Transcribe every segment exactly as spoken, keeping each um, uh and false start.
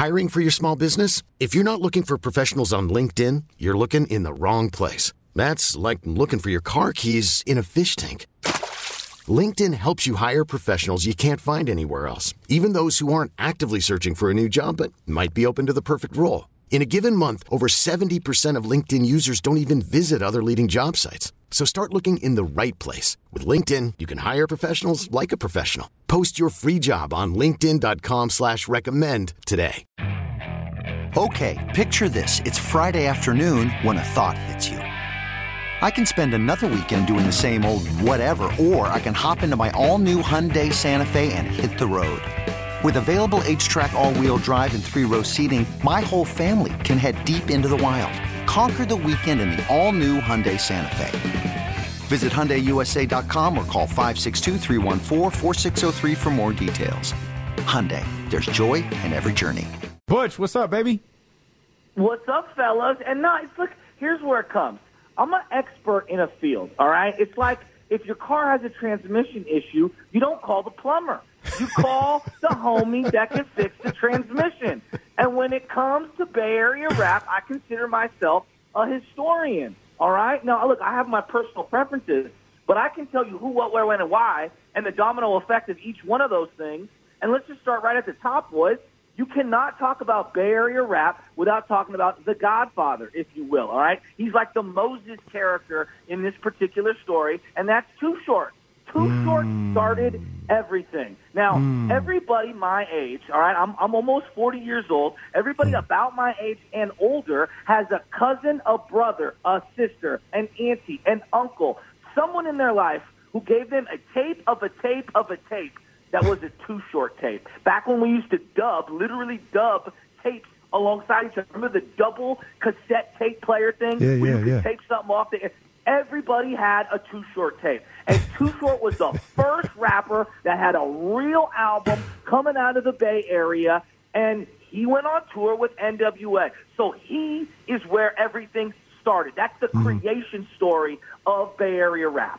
Hiring for your small business? If you're not looking for professionals on LinkedIn, you're looking in the wrong place. That's like looking for your car keys in a fish tank. LinkedIn helps you hire professionals you can't find anywhere else, even those who aren't actively searching for a new job but might be open to the perfect role. In a given month, over seventy percent of LinkedIn users don't even visit other leading job sites. So start looking in the right place. With LinkedIn, you can hire professionals like a professional. Post your free job on linkedin dot com slash recommend today. Okay, picture this. It's Friday afternoon when a thought hits you. I can spend another weekend doing the same old whatever, or I can hop into my all-new Hyundai Santa Fe and hit the road. With available H-Track all-wheel drive and three-row seating, my whole family can head deep into the wild. Conquer the weekend in the all-new Hyundai Santa Fe. Visit Hyundai U S A dot com or call five six two, three one four, four six zero three for more details. Hyundai, there's joy in every journey. Butch, what's up, baby? What's up, fellas? And no, it's look, here's where it comes. I'm an expert in a field, all right? It's like if your car has a transmission issue, you don't call the plumber. You call the homie that can fix the transmission. And when it comes to Bay Area rap, I consider myself a historian, all right? Now, look, I have my personal preferences, but I can tell you who, what, where, when, and why, and the domino effect of each one of those things. And let's just start right at the top, boys. You cannot talk about Bay Area rap without talking about the Godfather, if you will, all right? He's like the Moses character in this particular story, and that's Too Short. Too mm. Short started everything. Now, mm. everybody my age, all right, I'm, I'm almost forty years old. Everybody mm. about my age and older has a cousin, a brother, a sister, an auntie, an uncle, someone in their life who gave them a tape of a tape of a tape that was a Too Short tape. Back when we used to dub, literally dub tapes alongside each other. Remember the double cassette tape player thing? Yeah, where yeah, you could yeah. tape something off the... Everybody had a Too Short tape. And Too Short was the first rapper that had a real album coming out of the Bay Area, and he went on tour with N W A. So he is where everything started. That's the mm. creation story of Bay Area rap.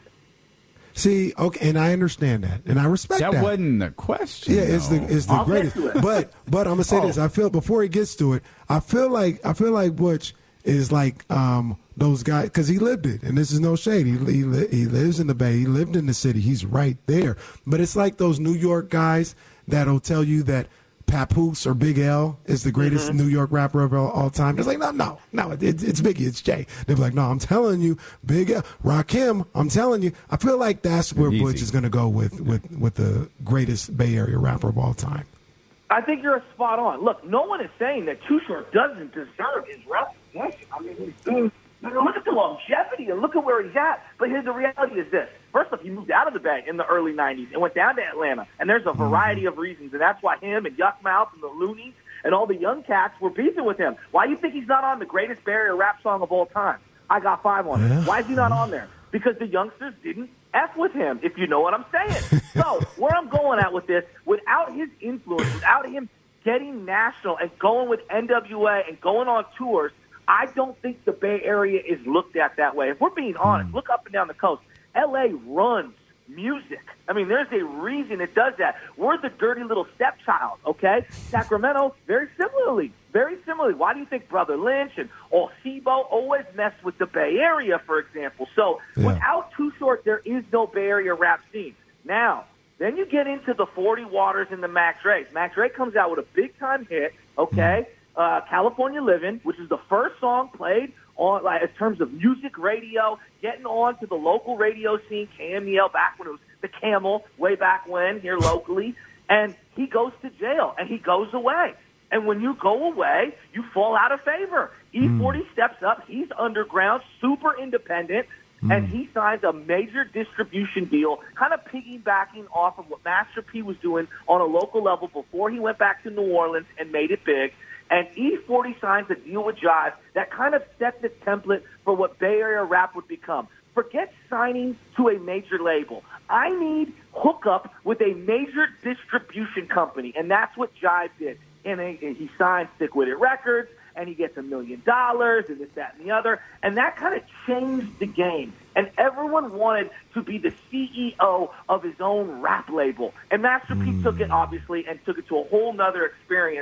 See, okay, and I understand that, and I respect that. That wasn't the question. Yeah, it's the it's the I'll greatest. get to it. But but I'm gonna say oh. this. I feel before he gets to it, I feel like I feel like Butch is like um, those guys because he lived it, and this is no shade. He he, he lives in the Bay. He lived in the city. He's right there. But it's like those New York guys that'll tell you that Papoose or Big L is the greatest mm-hmm. New York rapper of all, all time. It's like, no, no, no, it, it, it's Biggie, it's Jay. They're like, no, I'm telling you, Big L, Rakim, I'm telling you. I feel like that's where Easy. Butch is going to go with, with, with the greatest Bay Area rapper of all time. I think you're spot on. Look, no one is saying that Too Short doesn't deserve his recognition. I mean, he's doing, look at the longevity and look at where he's at. But here's the reality is this. First off, he moved out of the Bay in the early nineties and went down to Atlanta. And there's a variety of reasons. And that's why him and Yuck Mouth and the Loonies and all the young cats were beefing with him. Why do you think he's not on the greatest Bay Area rap song of all time? I Got Five on it. Yeah. Why is he not on there? Because the youngsters didn't F with him, if you know what I'm saying. So where I'm going at with this, without his influence, without him getting national and going with N W A and going on tours, I don't think the Bay Area is looked at that way. If we're being honest, look up and down the coast. L A runs music. I mean, there's a reason it does that. We're the dirty little stepchild, okay? Sacramento, very similarly, very similarly. Why do you think Brother Lynch and Osebo always mess with the Bay Area, for example? So yeah. without Too Short, there is no Bay Area rap scene. Now, then you get into the forty Waters and the Max Rays. Max Ray comes out with a big-time hit, okay? Uh, California Livin', which is the first song played on, like, in terms of music radio, getting on to the local radio scene, K M E L, back when it was the Camel, way back when, here locally, and he goes to jail, and he goes away. And when you go away, you fall out of favor. E forty mm. steps up. He's underground, super independent, mm. and he signs a major distribution deal, kind of piggybacking off of what Master P was doing on a local level before he went back to New Orleans and made it big. And E forty signs a deal with Jive that kind of set the template for what Bay Area rap would become. Forget signing to a major label. I need hookup with a major distribution company, and that's what Jive did. And he signed Stick With It Records, and he gets a million dollars, and this, that, and the other. And that kind of changed the game. And everyone wanted to be the C E O of his own rap label. And Master P took it, obviously, and took it to a whole nother experience.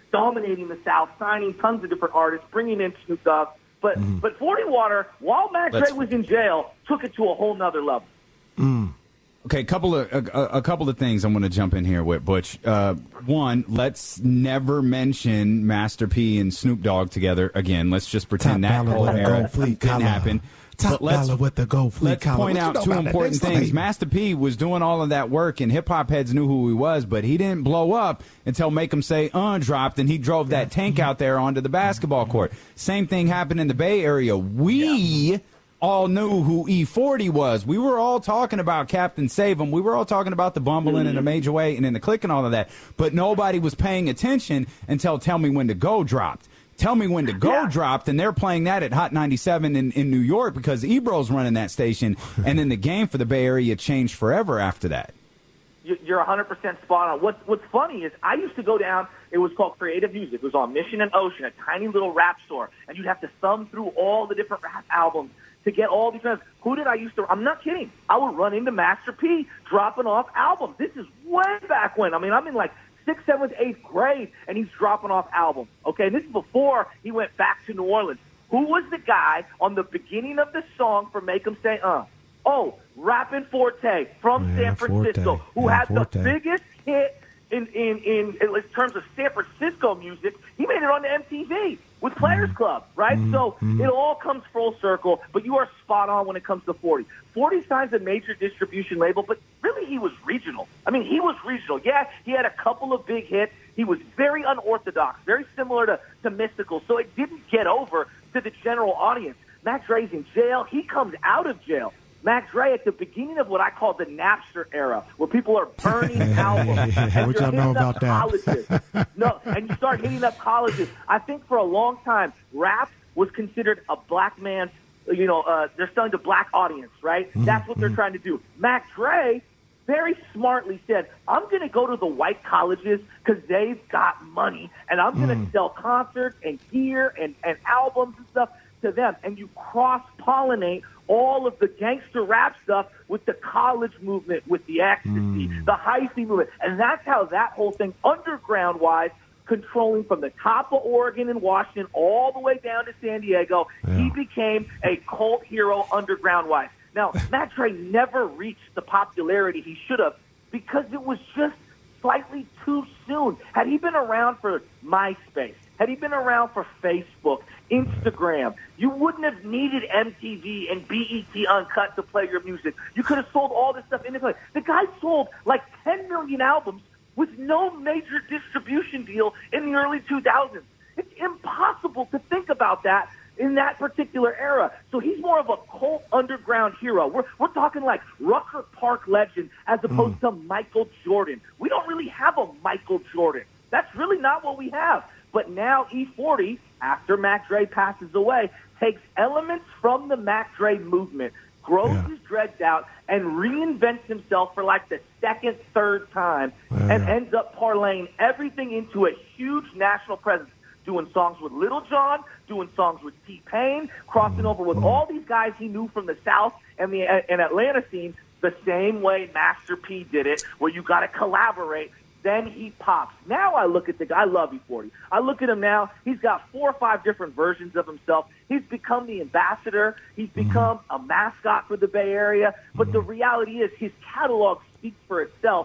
dominating the South, signing tons of different artists, bringing in Snoop Dogg. But mm-hmm. but forty Water, while Mac Dre was in jail, took it to a whole nother level. Mm. Okay, couple of a, a couple of things I'm going to jump in here with, Butch. Uh, one, let's never mention Master P and Snoop Dogg together again. Let's just pretend Top that whole era fleet didn't collar. happen. Top dollar with the gold fleet Let's collar. point What out you know two about important that? things. Master P was doing all of that work, and hip-hop heads knew who he was, but he didn't blow up until Make 'Em Say Uh dropped, and he drove that tank out there onto the basketball court. Same thing happened in the Bay Area. We... Yeah. all knew who E forty was. We were all talking about Captain Save-'Em. We were all talking about the bumbling in a major way and in the click and all of that. But nobody was paying attention until Tell Me When to Go dropped. Tell Me When to Go yeah. dropped, and they're playing that at Hot ninety-seven in, in New York because Ebro's running that station. And then the game for the Bay Area changed forever after that. You're one hundred percent spot on. What's, what's funny is I used to go down, it was called Creative Music. It was on Mission and Ocean, a tiny little rap store. And you'd have to thumb through all the different rap albums to get all these friends. Who did I used to, I'm not kidding, I would run into Master P dropping off albums. This is way back when. I mean, I'm in like sixth, seventh, eighth grade, and he's dropping off albums. Okay, and this is before he went back to New Orleans. Who was the guy on the beginning of the song for Make 'Em Say Uh? Oh, Rappin' Forte from yeah, San Francisco, Forte. who yeah, had Forte. the biggest hit in, in, in, in terms of San Francisco music. He made it on the M T V with Players mm. Club, right? Mm. So mm. it all comes full circle, but you are spot on when it comes to forty. forty signs a major distribution label, but really he was regional. I mean, he was regional. Yeah, he had a couple of big hits. He was very unorthodox, very similar to, to Mystical, so it didn't get over to the general audience. Mac Dre's in jail. He comes out of jail. Mac Dre at the beginning of what I call the Napster era, where people are burning albums. And what y'all know about colleges. that? No, and you start hitting up colleges. I think for a long time, rap was considered a black man's, you know, uh, they're selling to black audience, right? Mm-hmm. That's what they're trying to do. Mac Dre very smartly said, I'm going to go to the white colleges because they've got money, and I'm going to mm. sell concerts and gear and, and albums and stuff to them. And you cross-pollinate all of the gangster rap stuff with the college movement, with the ecstasy, mm. the hyphy movement. And that's how that whole thing, underground-wise, controlling from the top of Oregon and Washington all the way down to San Diego, yeah. he became a cult hero underground-wise. Now, Mac Dre never reached the popularity he should have because it was just slightly too soon. Had he been around for MySpace, had he been around for Facebook, Instagram, you wouldn't have needed M T V and B E T Uncut to play your music. You could have sold all this stuff independently. The guy sold like ten million albums with no major distribution deal in the early two thousands. It's impossible to think about that in that particular era. So he's more of a cult underground hero. We're, we're talking like Rucker Park legend as opposed mm. to Michael Jordan. We don't really have a Michael Jordan. That's really not what we have. But now E forty, after Mac Dre passes away, takes elements from the Mac Dre movement, grows yeah. his dreads out, and reinvents himself for like the second, third time, yeah. and ends up parlaying everything into a huge national presence, doing songs with Little John, doing songs with T-Pain, crossing over with all these guys he knew from the South and the and Atlanta scene the same way Master P did it, where you got to collaborate. Then he pops. Now I look at the guy. I love E forty. I look at him now. He's got four or five different versions of himself. He's become the ambassador. He's become a mascot for the Bay Area. But the reality is his catalog speaks for itself.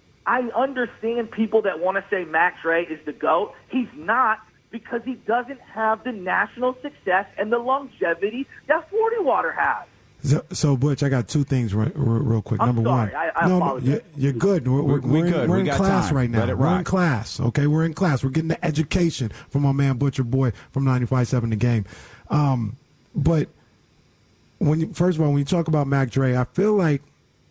I understand people that want to say Mac Dre is the GOAT. He's not, because he doesn't have the national success and the longevity that forty Water has. So, so, Butch, I got two things real, real quick. I'm Number sorry. one, I, I no, apologize. no, you're, you're good. We're, we're, we we're good. in, we're we in got class time. right now. Let it we're rock. in class. Okay, we're in class. We're getting the education from my man Butcher Boy from ninety-five point seven The Game. Um, but when you, first of all, when you talk about Mac Dre, I feel like,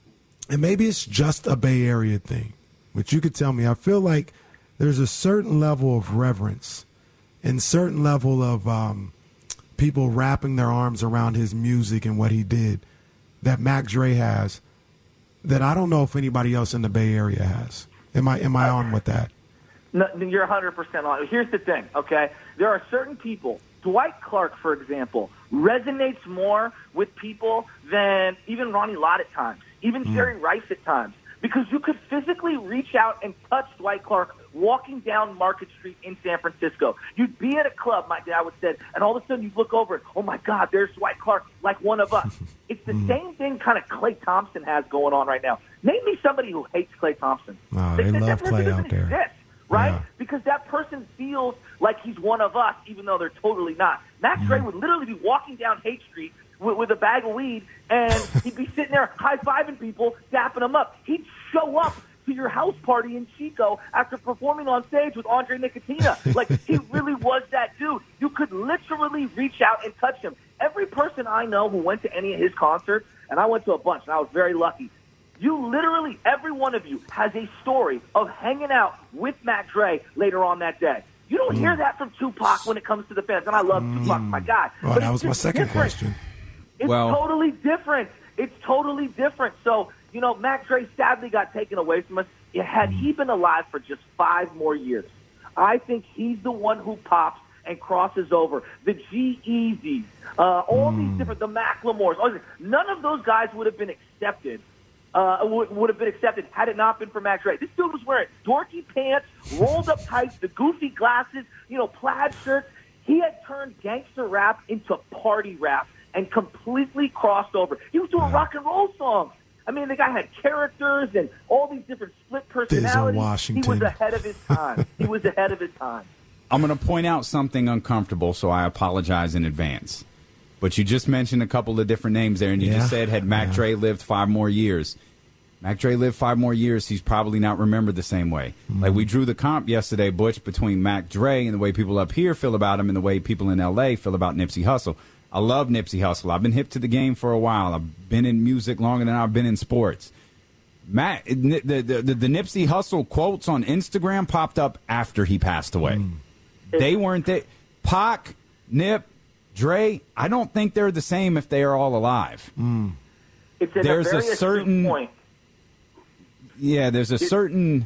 and maybe it's just a Bay Area thing, but you could tell me. I feel like there's a certain level of reverence and certain level of um, people wrapping their arms around his music and what he did that Mac Dre has that I don't know if anybody else in the Bay Area has. Am I am I on with that? No, you're one hundred percent on. Here's the thing, okay? There are certain people, Dwight Clark, for example, resonates more with people than even Ronnie Lott at times, even mm. Jerry Rice at times. because you could physically reach out and touch Dwight Clark walking down Market Street in San Francisco. You'd be at a club, my dad would say, and all of a sudden you'd look over, oh, my God, there's Dwight Clark, like one of us. It's the same thing kind of Klay Thompson has going on right now. Name me somebody who hates Klay Thompson. Oh, they that, love that Klay out there. Exist, right? Yeah. Because that person feels like he's one of us, even though they're totally not. Max Dre would literally be walking down Haight Street with, with a bag of weed, and he'd be sitting there high-fiving people, dapping them up. He'd show up to your house party in Chico after performing on stage with Andre Nickatina. Like, he really was that dude. You could literally reach out and touch him. Every person I know who went to any of his concerts, and I went to a bunch, and I was very lucky, you literally, every one of you has a story of hanging out with Mac Dre later on that day. You don't mm. hear that from Tupac when it comes to the fans, and I love mm. Tupac, my guy. Well, but that was my second different. question. It's well, totally different. It's totally different. So, you know, Mac Dre sadly got taken away from us. Had he been alive for just five more years, I think he's the one who pops and crosses over. The G-Eazys, uh, all mm. these different, the Macklemores, all these, none of those guys would have been accepted. Uh, would, would have been accepted had it not been for Mac Dre. This dude was wearing dorky pants, rolled up tights, the goofy glasses, you know, plaid shirts. He had turned gangster rap into party rap and completely crossed over. He was doing rock and roll songs. I mean, the guy had characters and all these different split personalities. Washington. He was ahead of his time. He was ahead of his time. I'm going to point out something uncomfortable, so I apologize in advance. But you just mentioned a couple of different names there, and you yeah. just said, had Mac yeah. Dre lived five more years. Mac Dre lived five more years, he's probably not remembered the same way. Mm-hmm. Like, we drew the comp yesterday, Butch, between Mac Dre and the way people up here feel about him and the way people in L A feel about Nipsey Hussle. I love Nipsey Hussle. I've been hip to the game for a while. I've been in music longer than I've been in sports. Matt, the, the, the, the Nipsey Hussle quotes on Instagram popped up after he passed away. Mm. They weren't there. Pac, Nip, Dre, I don't think they're the same if they are all alive. Mm. It's in there's a, very a certain point. Yeah, there's a certain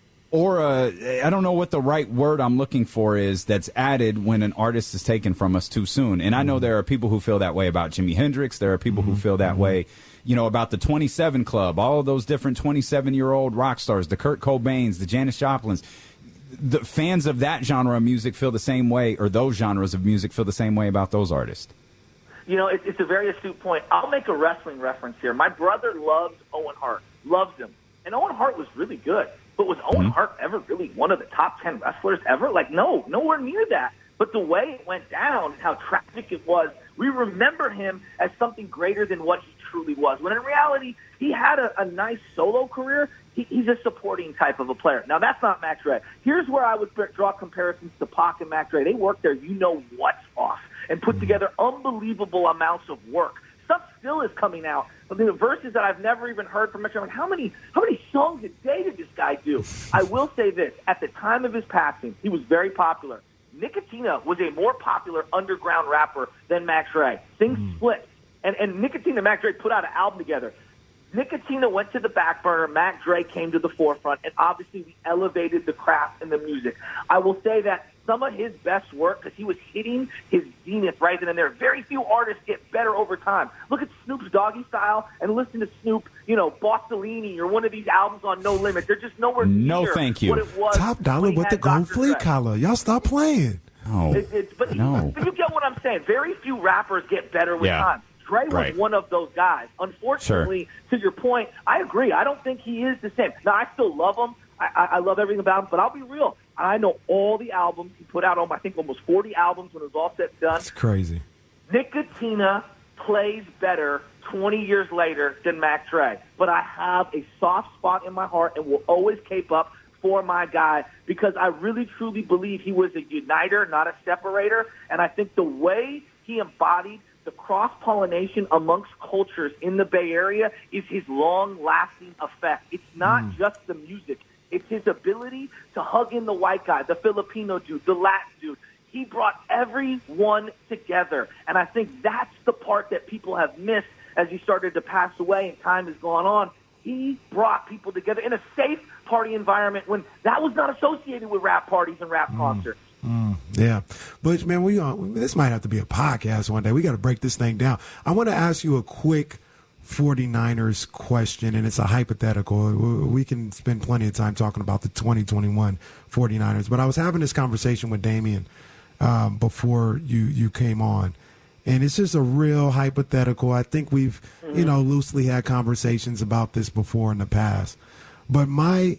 aura. I don't know what the right word I'm looking for is that's added when an artist is taken from us too soon. And I know there are people who feel that way about Jimi Hendrix. There are people mm-hmm. who feel that mm-hmm. way, you know, about the twenty-seven Club, all of those different twenty-seven-year-old rock stars, the Kurt Cobains, the Janis Joplins. The fans of that genre of music feel the same way, or those genres of music feel the same way about those artists. You know, it, it's a very astute point. I'll make a wrestling reference here. My brother loves Owen Hart, loves him. And Owen Hart was really good. But was Owen mm-hmm. Hart ever really one of the top ten wrestlers ever? Like, no, nowhere near that. But the way it went down and how tragic it was, we remember him as something greater than what he truly was. When in reality, he had a, a nice solo career. He, he's a supporting type of a player. Now, that's not Mac Dre. Here's where I would draw comparisons to Pac and Mac Dre. They worked their you-know-what's off and put together unbelievable amounts of work. Stuff still is coming out. I mean, the verses that I've never even heard from Mac Dre. How many, how many songs a day did this guy do? I will say this. At the time of his passing, he was very popular. Nickatina was a more popular underground rapper than Mac Dre. Things mm. split. And, and Nickatina and Mac Dre put out an album together. Nickatina went to the back burner. Mac Dre came to the forefront. And obviously, we elevated the craft and the music. I will say that some of his best work, because he was hitting his zenith right then and there. Very few artists get better over time. Look at Snoop's Doggy Style and listen to Snoop, you know, Bossellini or one of these albums on No Limit. They're just nowhere no, near thank you. what it was. Top Dollar with the gold flea collar. Y'all stop playing. Oh, it, it, but, no. but you get what I'm saying. Very few rappers get better with yeah. time. Dre was right. one of those guys. Unfortunately, sure. to your point, I agree. I don't think he is the same. Now, I still love him. I, I, I love everything about him, but I'll be real. I know all the albums he put out, on I think almost forty albums when it was all said and done. That's crazy. Nickatina plays better twenty years later than Mac Dre. But I have a soft spot in my heart and will always cape up for my guy because I really, truly believe he was a uniter, not a separator. And I think the way he embodied the cross-pollination amongst cultures in the Bay Area is his long-lasting effect. It's not mm. just the music. It's his ability to hug in the white guy, the Filipino dude, the Latin dude. He brought everyone together. And I think that's the part that people have missed as he started to pass away and time has gone on. He brought people together in a safe party environment when that was not associated with rap parties and rap mm. concerts. Mm, yeah. Butch, man, we on, this might have to be a podcast one day. We got to break this thing down. I want to ask you a quick forty-niners question, and it's a hypothetical. We can spend plenty of time talking about the twenty twenty-one forty-niners, but I was having this conversation with Damian um, before you, you came on, and it's just a real hypothetical. I think we've, mm-hmm. you know, loosely had conversations about this before in the past, but my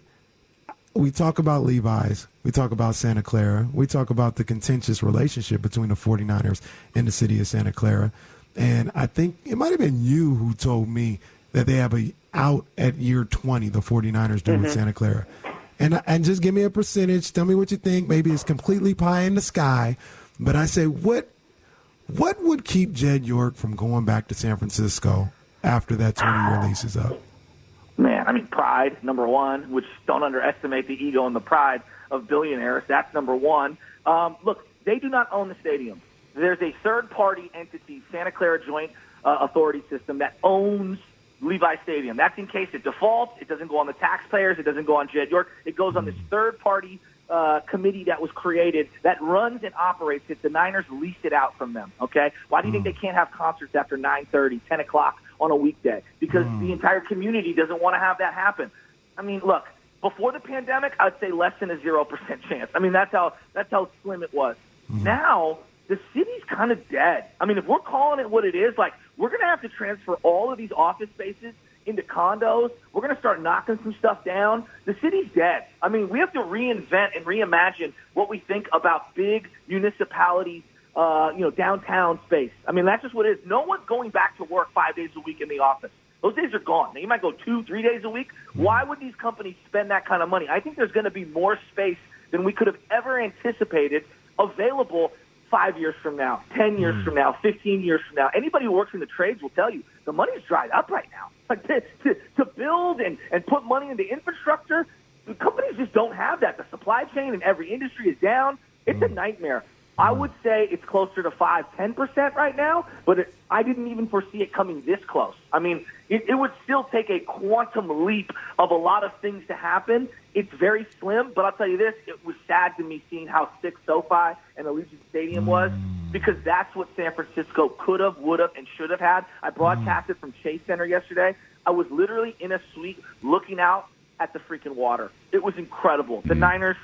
we talk about Levi's, we talk about Santa Clara, we talk about the contentious relationship between the forty-niners and the city of Santa Clara. And I think it might have been you who told me that they have a out at year twenty, the forty-niners do mm-hmm. with Santa Clara. And and just give me a percentage. Tell me what you think. Maybe it's completely pie in the sky. But I say, what what would keep Jed York from going back to San Francisco after that twenty-year lease is up? Man, I mean, pride, number one, which don't underestimate the ego and the pride of billionaires. That's number one. Um, look, they do not own the stadium. There's a third-party entity, Santa Clara Joint uh, Authority System, that owns Levi Stadium. That's in case it defaults. It doesn't go on the taxpayers. It doesn't go on Jed York. It goes on this third-party uh, committee that was created that runs and operates it. The Niners lease it out from them, okay? Why do you think they can't have concerts after nine thirty, ten o'clock on a weekday? Because the entire community doesn't want to have that happen. I mean, look, before the pandemic, I'd say less than a zero percent chance. I mean, that's how that's how slim it was. Mm-hmm. Now, the city's kind of dead. I mean, if we're calling it what it is, like, we're going to have to transfer all of these office spaces into condos. We're going to start knocking some stuff down. The city's dead. I mean, we have to reinvent and reimagine what we think about big municipalities, uh, you know, downtown space. I mean, that's just what it is. No one's going back to work five days a week in the office. Those days are gone. Now, you might go two, three days a week. Why would these companies spend that kind of money? I think there's going to be more space than we could have ever anticipated available five years from now, ten years mm. from now, fifteen years from now. Anybody who works in the trades will tell you the money's dried up right now. Like to, to, to build and, and put money into infrastructure, the companies just don't have that. The supply chain in every industry is down. It's mm. a nightmare. I would say it's closer to five, ten percent right now, but it, I didn't even foresee it coming this close. I mean, it, it would still take a quantum leap of a lot of things to happen. It's very slim, but I'll tell you this, it was sad to me seeing how sick SoFi and Allegiant Stadium was, because that's what San Francisco could have, would have, and should have had. I broadcasted from Chase Center yesterday. I was literally in a suite looking out at the freaking water. It was incredible. The Niners,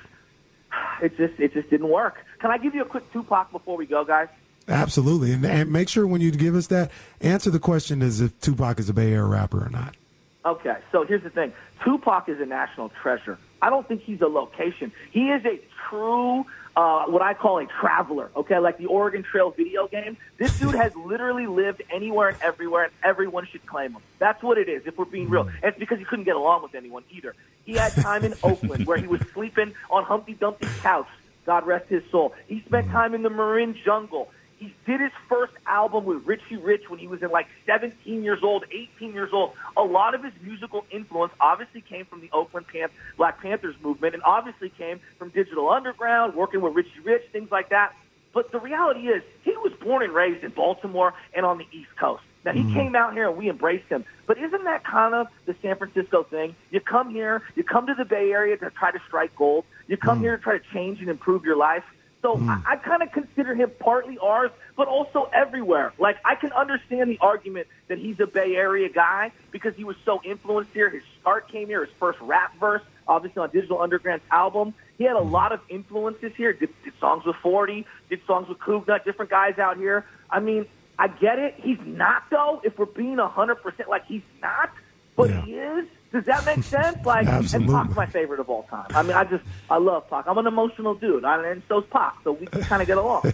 it just it just didn't work. Can I give you a quick Tupac before we go, guys? Absolutely. And, and make sure when you give us that, answer the question as if Tupac is a Bay Area rapper or not. Okay, so here's the thing. Tupac is a national treasure. I don't think he's a location. He is a true, uh, what I call a traveler, okay, like the Oregon Trail video game. This dude has literally lived anywhere and everywhere, and everyone should claim him. That's what it is, if we're being real. And it's because he couldn't get along with anyone either. He had time in Oakland where he was sleeping on Humpty Dumpty's couch. God rest his soul. He spent time in the Marin jungle. He did his first album with Richie Rich when he was in like seventeen years old, eighteen years old. A lot of his musical influence obviously came from the Oakland Pan- Black Panthers movement, and obviously came from Digital Underground, working with Richie Rich, things like that. But the reality is, he was born and raised in Baltimore and on the East Coast. Now, he mm-hmm. came out here and we embraced him. But isn't that kind of the San Francisco thing? You come here, you come to the Bay Area to try to strike gold. You come mm-hmm. here to try to change and improve your life. So mm. I, I kind of consider him partly ours, but also everywhere. Like, I can understand the argument that he's a Bay Area guy because he was so influenced here. His start came here, his first rap verse, obviously on Digital Underground's album. He had a lot of influences here, did, did songs with forty, did songs with Coog Nut, different guys out here. I mean, I get it. He's not, though, if we're being one hundred percent like he's not, but yeah. he is. Does that make sense? Like, Absolutely. And Pac's my favorite of all time. I mean, I just, I love Pac. I'm an emotional dude, and so's Pac, so we can kind of get along.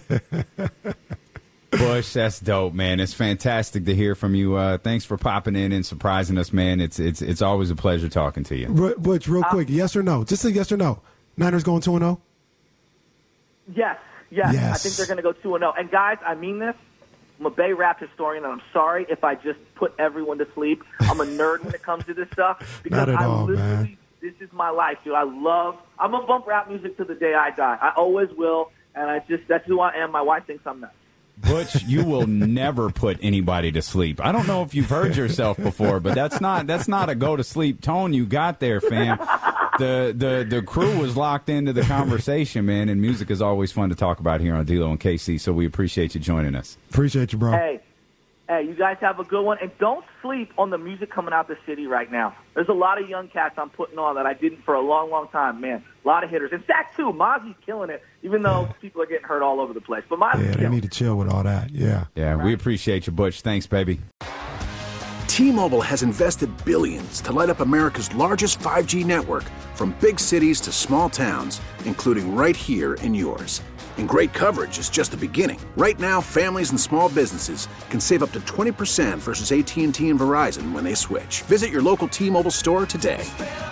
Bush, that's dope, man. It's fantastic to hear from you. Uh, thanks for popping in and surprising us, man. It's it's it's always a pleasure talking to you. Butch, real quick, yes or no? Just a yes or no. Niners going two and oh? Yes, yes, yes. I think they're going to go two and oh. And, guys, I mean this. I'm a Bay Rap historian, and I'm sorry if I just put everyone to sleep. I'm a nerd when it comes to this stuff because Not at I all, literally, man. This is my life, dude. I love. I'm gonna bump rap music to the day I die. I always will, and I just that's who I am. My wife thinks I'm nuts. Butch, you will never put anybody to sleep. I don't know if you've heard yourself before, but that's not that's not a go to sleep tone you got there, fam. The the the crew was locked into the conversation, man, and music is always fun to talk about here on D-Lo and K C, so we appreciate you joining us. Appreciate you, bro. Hey, Hey, you guys have a good one. And don't sleep on the music coming out the city right now. There's a lot of young cats I'm putting on that I didn't for a long, long time. Man, a lot of hitters. And Zach, too. Mozzie's killing it, even though yeah. people are getting hurt all over the place. But Mozzie's Yeah, they killing. need to chill with all that. Yeah. Yeah, right. We appreciate you, Butch. Thanks, baby. T-Mobile has invested billions to light up America's largest five G network, from big cities to small towns, including right here in yours. And great coverage is just the beginning. Right now, families and small businesses can save up to twenty percent versus A T and T and Verizon when they switch. Visit your local T-Mobile store today.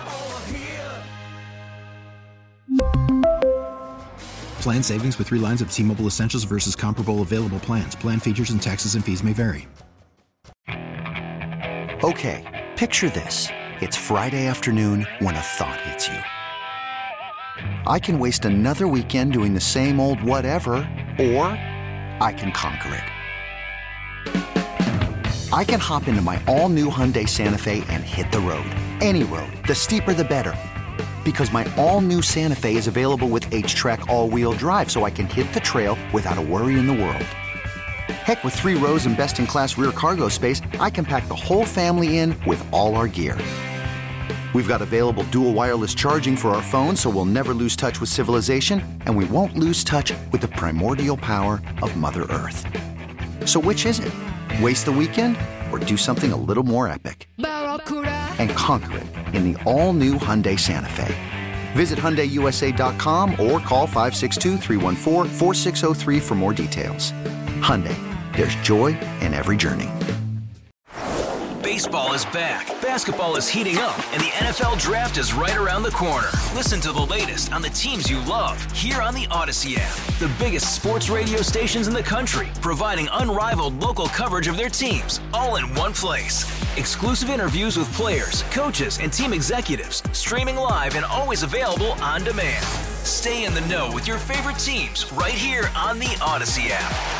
Plan savings with three lines of T-Mobile Essentials versus comparable available plans. Plan features and taxes and fees may vary. Okay, picture this. It's Friday afternoon when a thought hits you. I can waste another weekend doing the same old whatever, or I can conquer it. I can hop into my all-new Hyundai Santa Fe and hit the road. Any road. The steeper, the better. Because my all-new Santa Fe is available with H-Track all-wheel drive, so I can hit the trail without a worry in the world. Heck, with three rows and best-in-class rear cargo space, I can pack the whole family in with all our gear. We've got available dual wireless charging for our phones, so we'll never lose touch with civilization, and we won't lose touch with the primordial power of Mother Earth. So which is it? Waste the weekend or do something a little more epic? And conquer it in the all-new Hyundai Santa Fe. Visit Hyundai U S A dot com or call five six two, three one four, four six zero three for more details. Hyundai, there's joy in every journey. Baseball is back, basketball is heating up, and the N F L Draft is right around the corner. Listen to the latest on the teams you love here on the Odyssey app. The biggest sports radio stations in the country, providing unrivaled local coverage of their teams, all in one place. Exclusive interviews with players, coaches, and team executives, streaming live and always available on demand. Stay in the know with your favorite teams right here on the Odyssey app.